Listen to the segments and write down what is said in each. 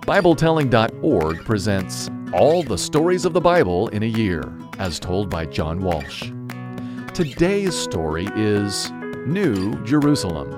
BibleTelling.org presents All the Stories of the Bible in a Year, as told by John Walsh. Today's story is New Jerusalem.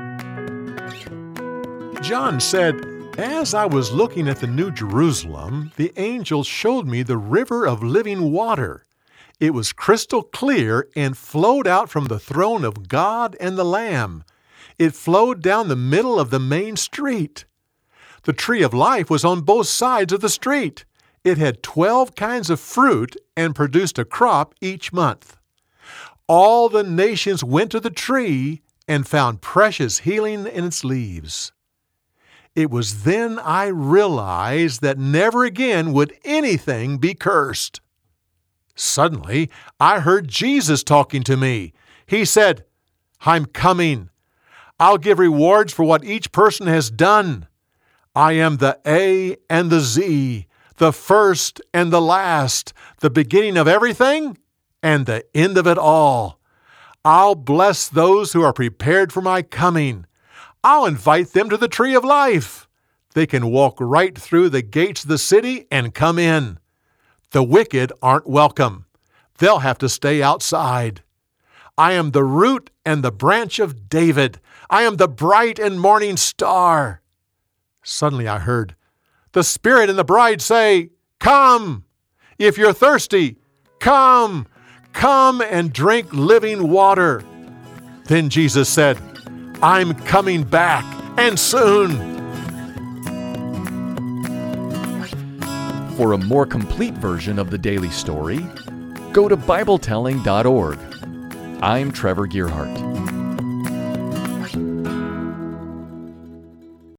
John said, "As I was looking at the New Jerusalem, the angel showed me the river of living water. It was crystal clear and flowed out from the throne of God and the Lamb. It flowed down the middle of the main street. The tree of life was on both sides of the street. It had 12 kinds of fruit and produced a crop each month. All the nations went to the tree and found precious healing in its leaves." It was then I realized that never again would anything be cursed. Suddenly, I heard Jesus talking to me. He said, "I'm coming. I'll give rewards for what each person has done. I am the A and the Z, the first and the last, the beginning of everything and the end of it all. I'll bless those who are prepared for my coming. I'll invite them to the tree of life. They can walk right through the gates of the city and come in. The wicked aren't welcome. They'll have to stay outside. I am the root and the branch of David. I am the bright and morning star." Suddenly I heard the Spirit and the bride say, "Come! If you're thirsty, come! Come and drink living water." Then Jesus said, "I'm coming back, and soon." For a more complete version of the daily story, go to BibleTelling.org. I'm Trevor Gearhart.